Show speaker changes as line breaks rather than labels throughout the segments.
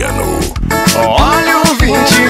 Bueno.
Olha o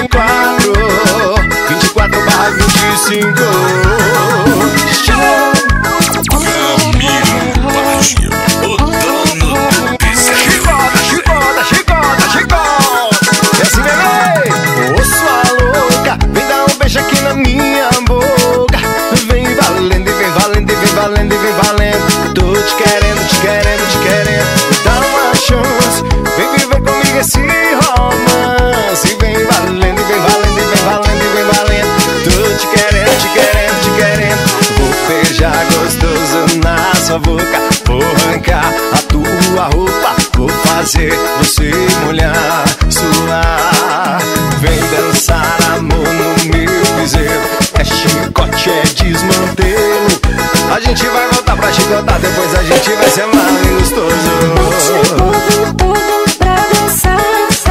24/25. Show!
Camilo Baggio, o dono do piseiro.
Chicota, chicota, chicota. E assim, bebê, ô sua louca, vem dar um beijo aqui na minha boca. Vem valendo, e vem valendo, e vem valendo, e vem valendo. Tô te querendo, te querendo, te querendo. Dá uma chance, vem viver comigo esse romance. Vem valendo, e vem valendo, e vem valendo, e vem valendo. Tô te querendo, te querendo, te querendo. Vou beijar gostoso na sua boca. Vou arrancar a tua roupa. Vou fazer você molhar, suar. Vem dançar amor no meu piseiro. É chicote, é desmantelo. A gente vai voltar pra chicotar. Depois a gente vai ser mais gostoso.
Bote o povo todo pra dançar.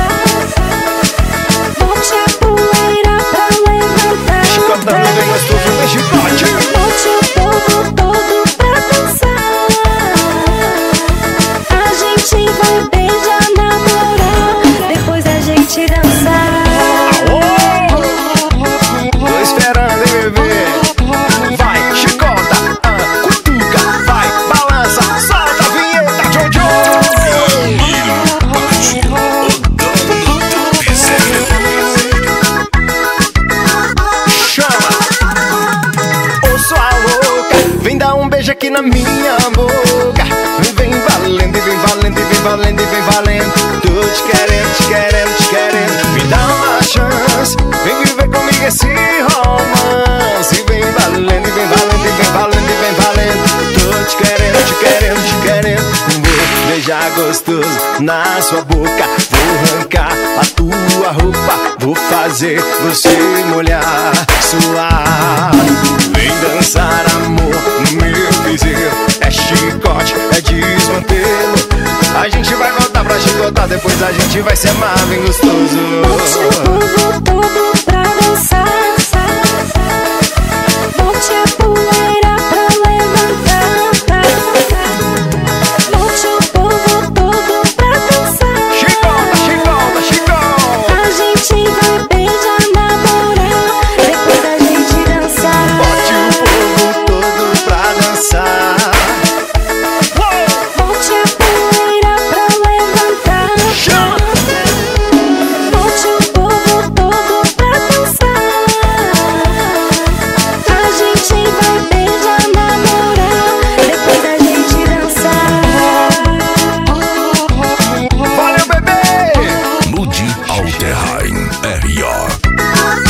Bote a poeira pra levantar.
Chicotando bem gostoso, vem chicote.
Bote o povo todo pra dançar. A gente vai beijar, namorar. Depois a gente dançar.
Tô esperando, hein, bebê. Vai, chicota, cutuca, vai, balança, solta a vinheta, Jojo.
Camilo Baggio, o dono do piseiro.
Chama, ô sua louca, vem dar um beijo aqui na minha boca. Vem valendo, e vem valendo, e vem valendo, e vem valendo. Tô te querendo, te querendo, te querendo. Me dá uma chance, vem viver comigo esse romance. Vem valendo, e vem valendo, e vem valendo, e vem valendo. Tô te querendo, te querendo, te querendo. Vou beijar gostoso na sua boca. Vou arrancar a tua roupa. Vou fazer você molhar, suar. Vem dançar amor no meu piseiro. É chicote, é desmantelo. A gente vai voltar pra chicotar. Depois a gente vai se amar bem gostoso.
Bote o povo todo pra dançar. Bote a poeira pra levantar. Bote o povo todo pra dançar.
Chicota, chicota, chicota.
A gente vai beijar, namorar. Depois a gente dançar.
Bote o povo todo pra dançar.
Bote a poeira pra levantar. Bote o povo todo pra dançar. A gente vai beijar, namorar. Depois a gente dançar.
Valeu, bebê!
Mude Alterheim, R.O.